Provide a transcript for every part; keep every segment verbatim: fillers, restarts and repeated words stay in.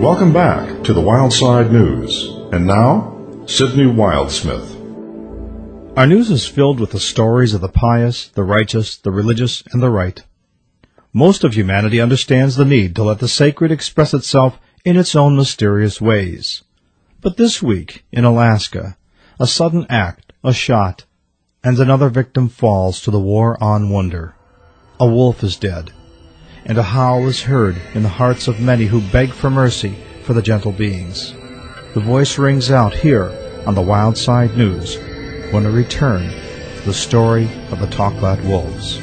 Welcome back to the Wildside News. And now, Sidney Wildsmith. Our news is filled with the stories of the pious, the righteous, the religious, and the right. Most of humanity understands the need to let the sacred express itself in its own mysterious ways. But this week, in Alaska, a sudden act, a shot, and another victim falls to the war on wonder. A wolf is dead, and a howl is heard in the hearts of many who beg for mercy for the gentle beings. The voice rings out here on the Wildside News when we return to the story of the Taklot Wolves.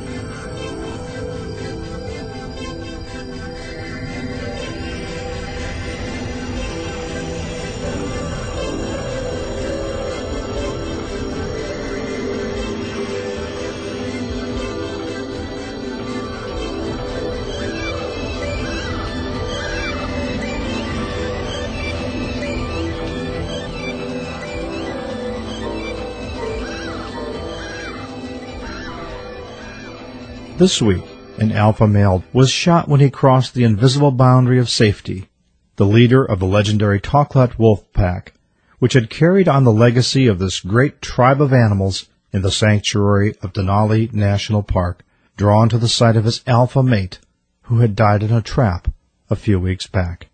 This week, an alpha male was shot when he crossed the invisible boundary of safety, the leader of the legendary Taklot wolf pack, which had carried on the legacy of this great tribe of animals in the sanctuary of Denali National Park, drawn to the site of his alpha mate, who had died in a trap a few weeks back.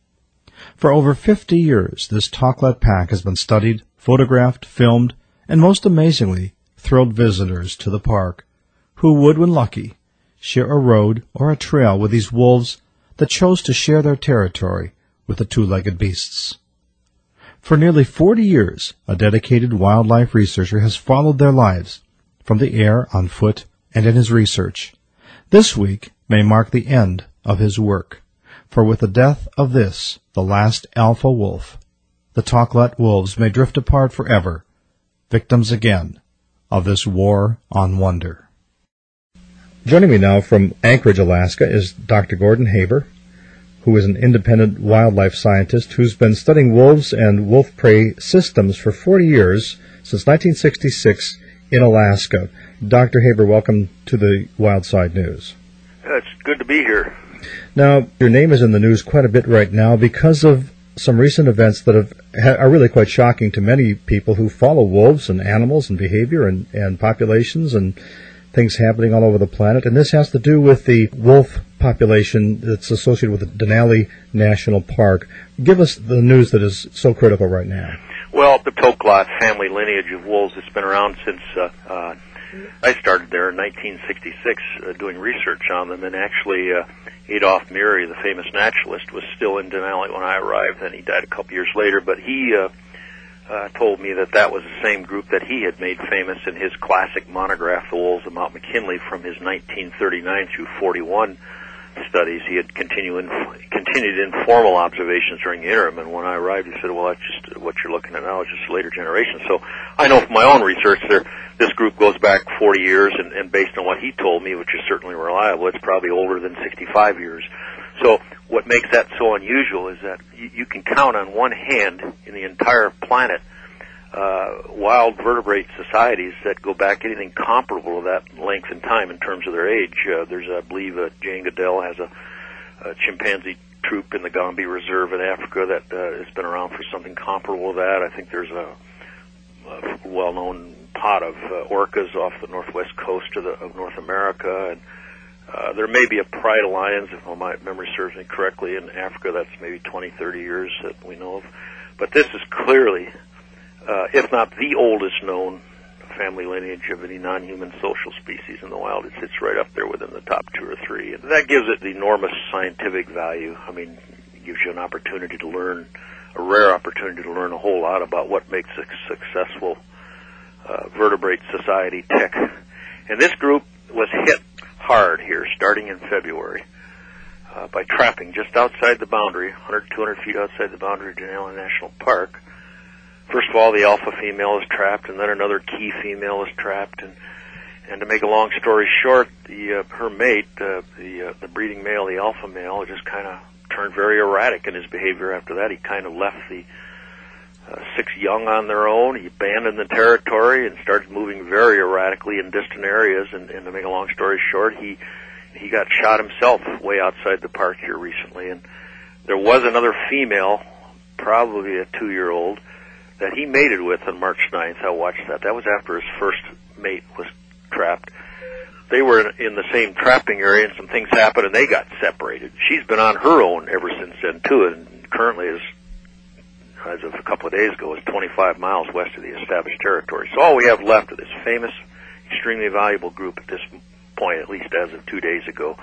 For over fifty years, this Taklot pack has been studied, photographed, filmed, and most amazingly, thrilled visitors to the park, who would, when lucky, share a road or a trail with these wolves that chose to share their territory with the two-legged beasts. For nearly forty years, a dedicated wildlife researcher has followed their lives, from the air, on foot, and in his research. This week may mark the end of his work, for with the death of this, the last alpha wolf, the Taklot wolves may drift apart forever, victims again of this war on wonder. Joining me now from Anchorage, Alaska, is Doctor Gordon Haber, who is an independent wildlife scientist who's been studying wolves and wolf prey systems for forty years, since nineteen sixty-six, in Alaska. Doctor Haber, welcome to the Wildside News. It's good to be here. Now, your name is in the news quite a bit right now because of some recent events that have, are really quite shocking to many people who follow wolves and animals and behavior and, and populations and things happening all over the planet, and this has to do with the wolf population that's associated with the Denali National Park. Give us the news that is so critical right now. Well, the Taklot family lineage of wolves has been around since uh, uh, I started there in nineteen sixty-six uh, doing research on them, and actually uh, Adolph Murray, the famous naturalist, was still in Denali when I arrived, and he died a couple years later, but he uh, Uh, told me that that was the same group that he had made famous in his classic monograph, The Wolves of Mount McKinley, from his nineteen thirty-nine through forty-one studies. He had continued, continued informal observations during the interim, and when I arrived, he said, well, that's just what you're looking at now is just later generations. So I know from my own research there, this group goes back forty years, and, and based on what he told me, which is certainly reliable, it's probably older than sixty-five years. So what makes that so unusual is that you, you can count on one hand in the entire planet uh, wild vertebrate societies that go back anything comparable to that length in time in terms of their age. Uh, there's, I believe, uh, Jane Goodell has a, a chimpanzee troop in the Gombe Reserve in Africa that uh, has been around for something comparable to that. I think there's a, a well-known pod of uh, orcas off the northwest coast of, the, of North America, and Uh, there may be a pride of lions, if my memory serves me correctly, in Africa. That's maybe twenty, thirty years that we know of. But this is clearly, uh, if not the oldest known family lineage of any non-human social species in the wild. It sits right up there within the top two or three. And that gives it the enormous scientific value. I mean, it gives you an opportunity to learn, a rare opportunity to learn a whole lot about what makes a successful uh, vertebrate society tick. And this group was hit hard here, starting in February, uh, by trapping just outside the boundary, one hundred, two hundred feet outside the boundary of Denali National Park. First of all, the alpha female is trapped, and then another key female is trapped, and and to make a long story short, the uh, her mate, uh, the uh, the breeding male, the alpha male, just kind of turned very erratic in his behavior. After that, he kind of left the uh, six young on their own. He abandoned the territory and started moving very erratically in distant areas. And, and to make a long story short, he he got shot himself way outside the park here recently. And There was another female, probably a two-year-old, that he mated with on March ninth. I watched that. That was after his first mate was trapped. They were in the same trapping area, and some things happened, and they got separated. She's been on her own ever since then, too, and currently is, as of a couple of days ago, is twenty-five miles west of the established territory. So all we have left of this famous, extremely valuable group at this point, at least as of two days ago,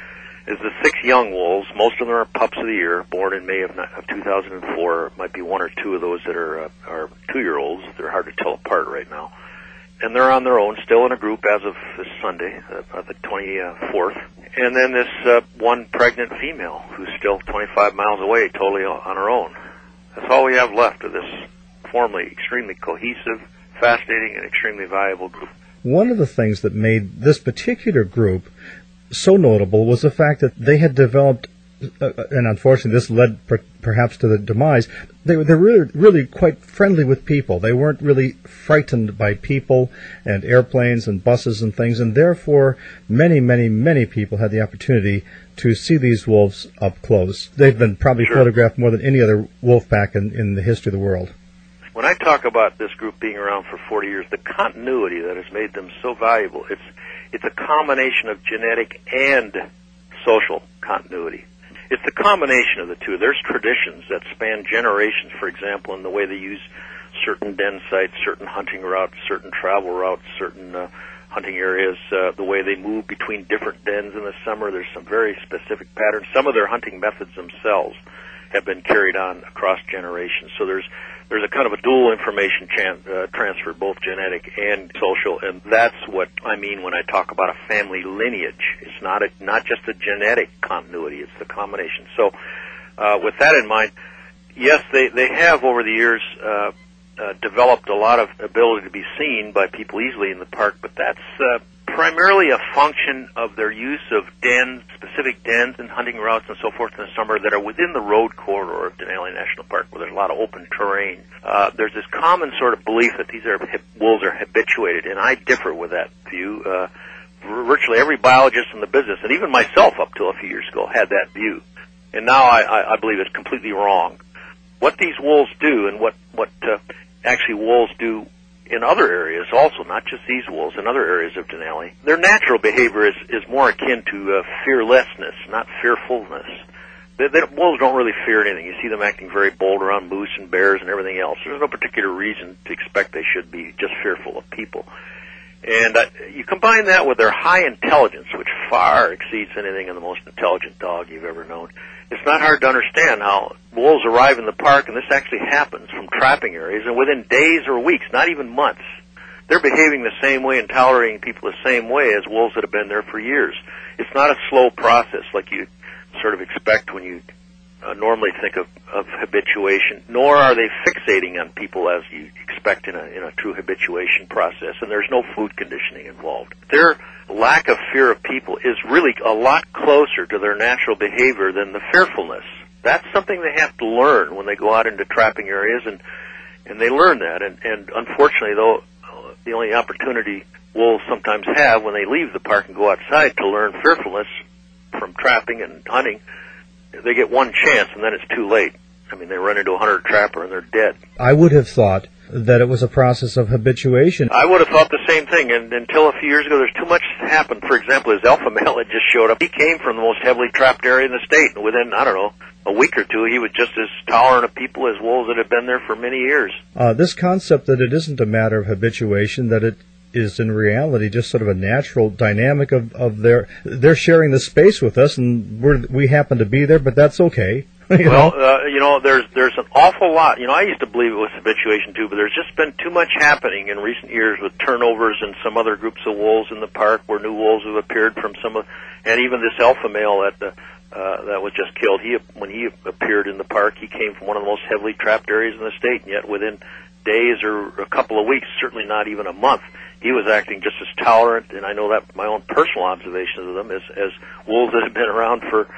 is the six young wolves. Most of them are pups of the year, born in May of, of two thousand four. Might be one or two of those that are, uh, are two-year-olds. They're hard to tell apart right now. And they're on their own, still in a group as of this Sunday, uh, the twenty-fourth. And then this uh, one pregnant female who's still twenty-five miles away, totally on her own. That's all we have left of this formerly extremely cohesive, fascinating, and extremely valuable group. One of the things that made this particular group so notable was the fact that they had developed, uh, and unfortunately this led per- perhaps to the demise, they were they're really, really quite friendly with people. They weren't really frightened by people and airplanes and buses and things, and therefore many, many, many people had the opportunity to see these wolves up close. They've been probably Sure. photographed more than any other wolf pack in, in the history of the world. When I talk about this group being around for forty years, the continuity that has made them so valuable, it's it's a combination of genetic and social continuity. It's the combination of the two. There's traditions that span generations, for example, in the way they use certain den sites, certain hunting routes, certain travel routes, certain uh, hunting areas, uh, the way they move between different dens in the summer. There's some very specific patterns. Some of their hunting methods themselves have been carried on across generations. So there's there's a kind of a dual information chan- uh, transfer, both genetic and social, and that's what I mean when I talk about a family lineage. It's not a, not just a genetic continuity, it's the combination. So uh, with that in mind, yes, they, they have over the years uh, uh, developed a lot of ability to be seen by people easily in the park, but that's uh, primarily a function of their use of dens, specific dens and hunting routes and so forth in the summer that are within the road corridor of Denali National Park, where there's a lot of open terrain. Uh, there's this common sort of belief that these are wolves are habituated, and I differ with that view. Uh, virtually every biologist in the business, and even myself up till a few years ago, had that view. And now I, I, I believe it's completely wrong. What these wolves do, and what, what uh, actually wolves do in other areas also, not just these wolves, in other areas of Denali, their natural behavior is, is more akin to uh, fearlessness, not fearfulness. They, they, wolves don't really fear anything. You see them acting very bold around moose and bears and everything else. There's no particular reason to expect they should be just fearful of people. And uh, you combine that with their high intelligence, which far exceeds anything in the most intelligent dog you've ever known. It's not hard to understand how wolves arrive in the park, and this actually happens from trapping areas, and within days or weeks, not even months, they're behaving the same way and tolerating people the same way as wolves that have been there for years. It's not a slow process like you sort of expect when you uh, normally think of, of habituation, nor are they fixating on people as you expect in a, in a true habituation process, and there's no food conditioning involved. Their lack of fear of people is really a lot closer to their natural behavior than the fearfulness. That's something they have to learn when they go out into trapping areas, and and they learn that. And, and unfortunately, though, the only opportunity wolves sometimes have when they leave the park and go outside to learn fearfulness from trapping and hunting, they get one chance, and then it's too late. I mean, they run into a hunter trapper, and they're dead. I would have thought that it was a process of habituation. I would have thought the same thing, and until a few years ago, there's too much happened. For example, his alpha male had just showed up. He came from the most heavily trapped area in the state, and within, I don't know, a week or two, he was just as tolerant of people as wolves that had been there for many years. Uh, this concept that it isn't a matter of habituation, that it is in reality just sort of a natural dynamic of, of their, they're sharing the space with us, and we're, we happen to be there, but that's okay. You well, know? uh, you know, there's there's an awful lot. You know, I used to believe it was habituation too, but there's just been too much happening in recent years with turnovers and some other groups of wolves in the park, where new wolves have appeared from some of, and even this alpha male that uh, uh, that was just killed. He when he appeared in the park, he came from one of the most heavily trapped areas in the state, and yet within days or a couple of weeks, certainly not even a month, he was acting just as tolerant. And I know that my own personal observations of them as as wolves that have been around for.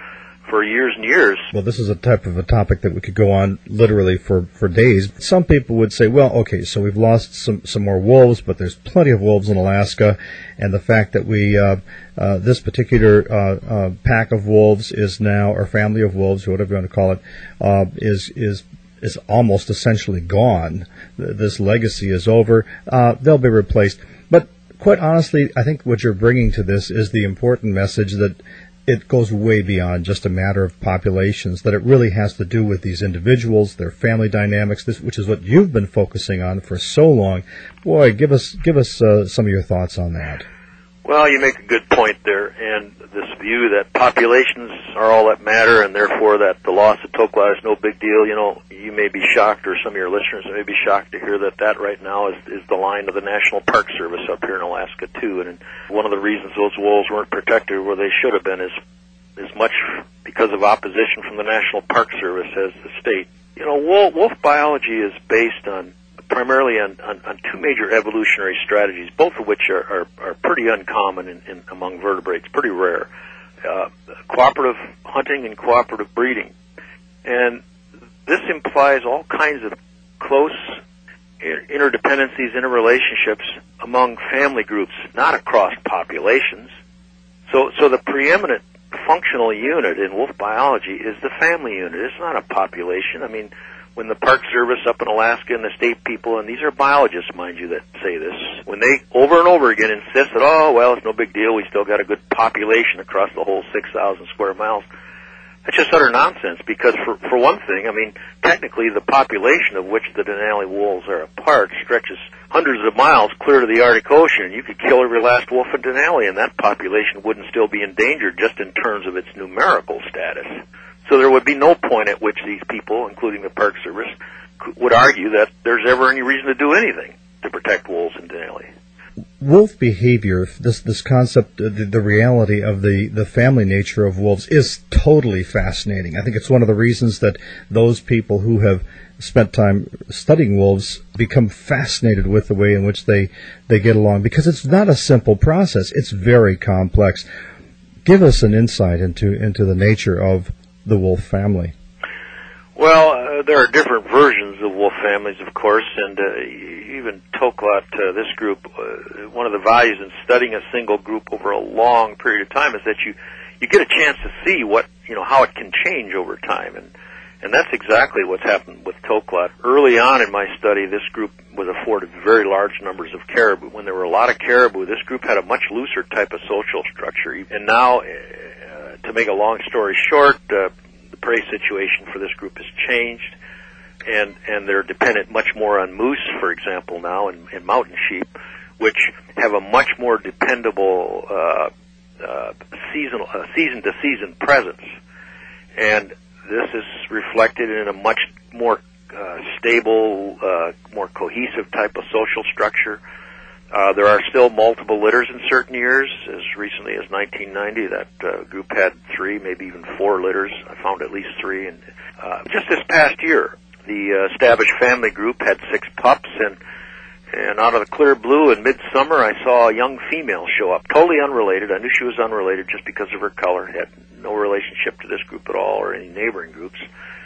for years and years. Well, this is a type of a topic that we could go on literally for, for days. Some people would say, well, okay, so we've lost some, some more wolves, but there's plenty of wolves in Alaska, and the fact that we, uh, uh, this particular uh, uh, pack of wolves is now, or family of wolves, or whatever you want to call it, uh, is is is almost essentially gone. This legacy is over. Uh, they'll be replaced. But quite honestly, I think what you're bringing to this is the important message that it goes way beyond just a matter of populations, that it really has to do with these individuals, their family dynamics, this, which is what you've been focusing on for so long. Boy, give us give us uh, some of your thoughts on that. Well, you make a good point there, and this view that populations are all that matter, and therefore that the loss of Toklat is no big deal. You know, you may be shocked, or some of your listeners may be shocked to hear that that right now is, is the line of the National Park Service up here in Alaska, too. And one of the reasons those wolves weren't protected where they should have been is as much because of opposition from the National Park Service as the state. You know, wolf, wolf biology is based on primarily on, on, on two major evolutionary strategies, both of which are, are, are pretty uncommon in, in, among vertebrates, pretty rare. Uh, cooperative hunting and cooperative breeding. And this implies all kinds of close interdependencies, interrelationships among family groups, not across populations. So, so the preeminent functional unit in wolf biology is the family unit. It's not a population. I mean, when the Park Service up in Alaska and the state people, and these are biologists, mind you, that say this, when they over and over again insist that, oh, well, it's no big deal, we still got a good population across the whole six thousand square miles, that's just utter nonsense, because for, for one thing, I mean, technically the population of which the Denali wolves are a part stretches hundreds of miles clear to the Arctic Ocean. You could kill every last wolf in Denali, and that population wouldn't still be endangered just in terms of its numerical status. So there would be no point at which these people, including the Park Service, would argue that there's ever any reason to do anything to protect wolves in Denali. Wolf behavior, this this concept, the, the reality of the, the family nature of wolves is totally fascinating. I think it's one of the reasons that those people who have spent time studying wolves become fascinated with the way in which they, they get along, because it's not a simple process. It's very complex. Give us an insight into, into the nature of the wolf family. Well, uh, there are different versions of wolf families, of course, and uh, even Toklat, uh, this group, uh, one of the values in studying a single group over a long period of time is that you, you get a chance to see what, you know, how it can change over time, and and that's exactly what's happened with Toklat. Early on in my study, this group was afforded very large numbers of caribou. When there were a lot of caribou, this group had a much looser type of social structure, and now, uh, to make a long story short, uh, the prey situation for this group has changed, and and they're dependent much more on moose, for example, now, and, and mountain sheep, which have a much more dependable uh, uh, seasonal, uh, season-to-season presence. And this is reflected in a much more uh, stable, uh, more cohesive type of social structure. Uh, there are still multiple litters in certain years. As recently as nineteen ninety, that uh, group had three, maybe even four litters. I found at least three. And uh, just this past year, the uh, established family group had six pups, and and out of the clear blue in midsummer, I saw a young female show up, totally unrelated. I knew she was unrelated just because of her color. Had no relationship to this group at all or any neighboring groups.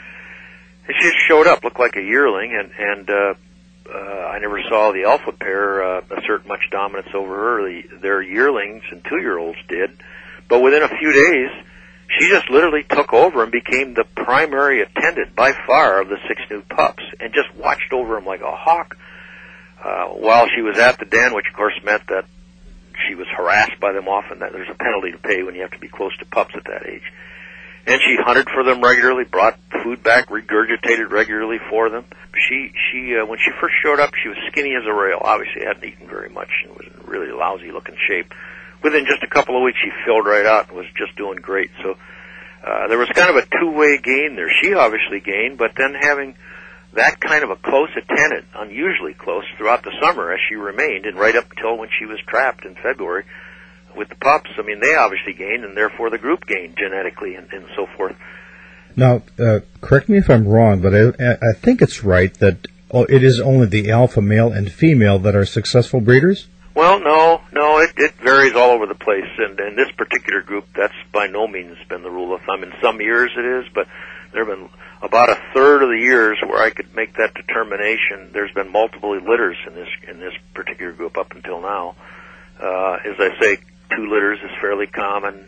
And she just showed up, looked like a yearling, and and uh, uh, I never saw the alpha pair uh, assert much dominance over her. The, their yearlings and two-year-olds did, but within a few days, she just literally took over and became the primary attendant by far of the six new pups, and just watched over them like a hawk uh, while she was at the den, which of course meant that she was harassed by them often. That there's a penalty to pay when you have to be close to pups at that age. And she hunted for them regularly, brought food back, regurgitated regularly for them. She, she, uh, when she first showed up, she was skinny as a rail. Obviously, hadn't eaten very much and was in really lousy-looking shape. Within just a couple of weeks, she filled right out and was just doing great. So uh, there was kind of a two-way gain there. She obviously gained, but then having that kind of a close attendant, unusually close, throughout the summer as she remained, and right up until when she was trapped in February with the pups, I mean, they obviously gained, and therefore the group gained genetically and, and so forth. Now, uh, correct me if I'm wrong, but I, I think it's right that oh, it is only the alpha male and female that are successful breeders? Well, no, no, it, it varies all over the place, and in this particular group, that's by no means been the rule of thumb. In some years it is, but there have been about a third of the years where I could make that determination. There's been multiple litters in this in this particular group up until now. Uh, as I say, two litters is fairly common.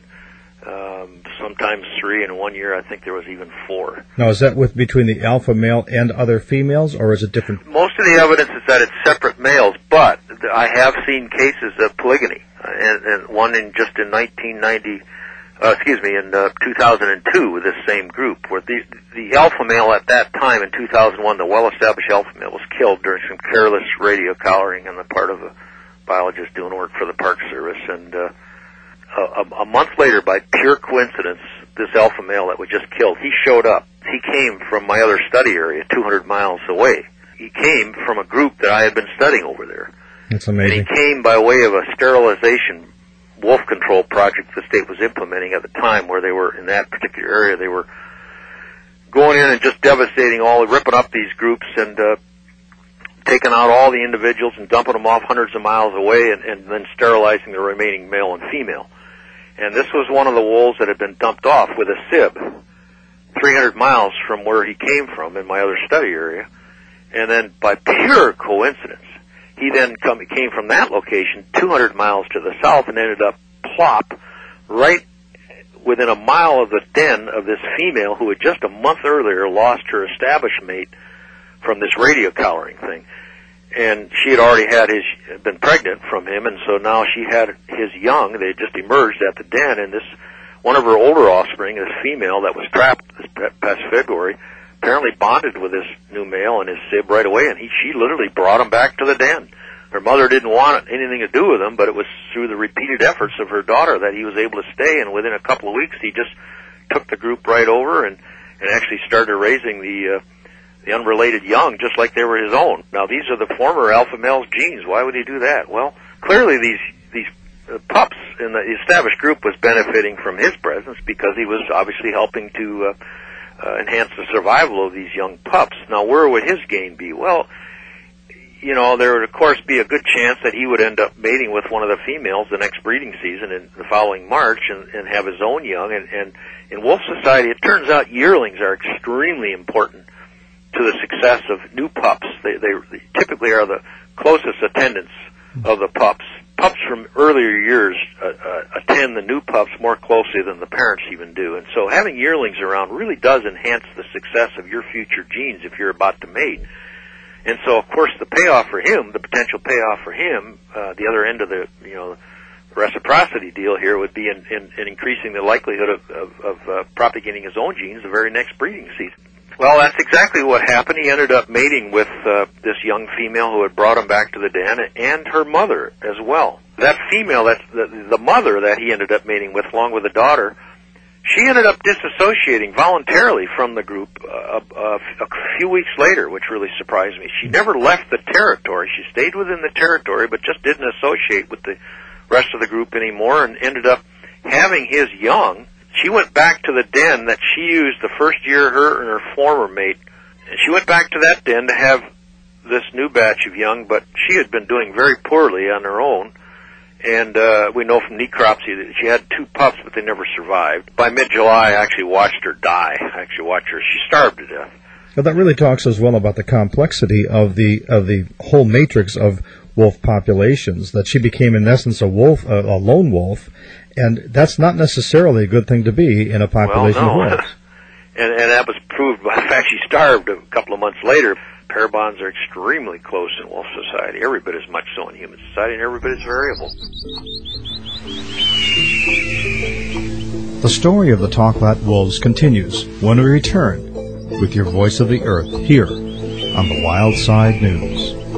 Um, sometimes three, and one year I think there was even four. Now, is that with between the alpha male and other females, or is it different? Most of the evidence is that it's separate males, but I have seen cases of polygyny, and, and one in just in nineteen ninety, uh, excuse me, in uh, two thousand two with this same group, where the the alpha male at that time in two thousand one, the well-established alpha male, was killed during some careless radio collaring on the part of a biologist doing work for the Park Service, and uh, A, a month later, by pure coincidence, this alpha male that was just killed, he showed up. He came from my other study area, two hundred miles away. He came from a group that I had been studying over there. That's amazing. And he came by way of a sterilization wolf control project the state was implementing at the time, where they were, in that particular area, they were going in and just devastating all, ripping up these groups and uh, taking out all the individuals and dumping them off hundreds of miles away, and, and then sterilizing the remaining male and female. And this was one of the wolves that had been dumped off with a sib, three hundred miles from where he came from in my other study area. And then by pure coincidence, he then come, came from that location two hundred miles to the south and ended up plop right within a mile of the den of this female who had just a month earlier lost her established mate from this radio collaring thing. And she had already had his, been pregnant from him, and so now she had his young. They had just emerged at the den, and this, one of her older offspring, this female that was trapped this past February, apparently bonded with this new male and his sib right away, and he, she literally brought him back to the den. Her mother didn't want anything to do with him, but it was through the repeated efforts of her daughter that he was able to stay, and within a couple of weeks he just took the group right over and, and actually started raising the, uh, the unrelated young just like they were his own. Now, these are the former alpha male's genes. Why would he do that? Well, clearly these these uh, pups in the established group was benefiting from his presence because he was obviously helping to uh, uh, enhance the survival of these young pups. Now, where would his gain be? Well, you know, there would, of course, be a good chance that he would end up mating with one of the females the next breeding season in the following March and, and have his own young. And, and in wolf society, it turns out yearlings are extremely important to the success of new pups. They, they, they typically are the closest attendants of the pups. Pups from earlier years uh, uh, attend the new pups more closely than the parents even do. And so having yearlings around really does enhance the success of your future genes if you're about to mate. And so, of course, the payoff for him, the potential payoff for him, uh, the other end of the, you know, reciprocity deal here would be in, in, in increasing the likelihood of, of, of uh, propagating his own genes the very next breeding season. Well, that's exactly what happened. He ended up mating with uh, this young female who had brought him back to the den, and her mother as well. That female, that's the, the mother that he ended up mating with, along with the daughter, she ended up disassociating voluntarily from the group uh, uh, a few weeks later, which really surprised me. She never left the territory. She stayed within the territory, but just didn't associate with the rest of the group anymore, and ended up having his young. She went back to the den that she used the first year, her and her former mate. And she went back to that den to have this new batch of young, but she had been doing very poorly on her own. And uh, we know from necropsy that she had two pups, but they never survived. By mid-July, I actually watched her die. I actually watched her. She starved to death. Well, that really talks as well about the complexity of the of the whole matrix of wolf populations, that she became, in essence, a wolf, a, a lone wolf. And that's not necessarily a good thing to be in a population well, no. of wolves. and, and that was proved by the fact she starved a couple of months later. Pair bonds are extremely close in wolf society, every bit as much so in human society, and every bit as variable. The story of the Talklat wolves continues when we return with your Voice of the Earth here on the Wild Side News.